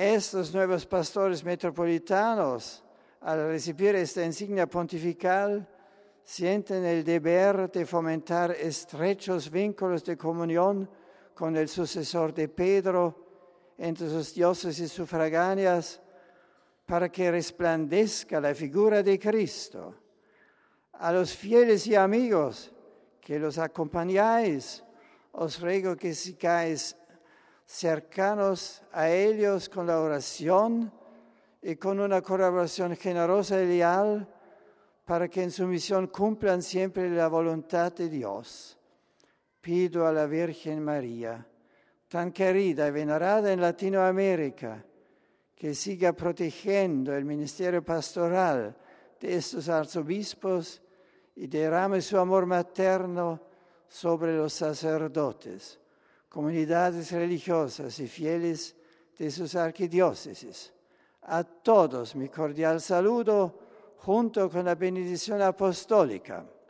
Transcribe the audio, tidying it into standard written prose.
Estos nuevos pastores metropolitanos, al recibir esta insignia pontifical, sienten el deber de fomentar estrechos vínculos de comunión con el sucesor de Pedro entre sus diócesis sufragáneas, para que resplandezca la figura de Cristo. A los fieles y amigos que los acompañáis, os ruego que sigáis cercanos a ellos con la oración y con una colaboración generosa y leal, para que en su misión cumplan siempre la voluntad de Dios. Pido a la Virgen María, tan querida y venerada en Latinoamérica, que siga protegiendo el ministerio pastoral de estos arzobispos y derrame su amor materno sobre los sacerdotes, comunidades religiosas y fieles de sus arquidiócesis. A todos mi cordial saludo, junto con la bendición apostólica.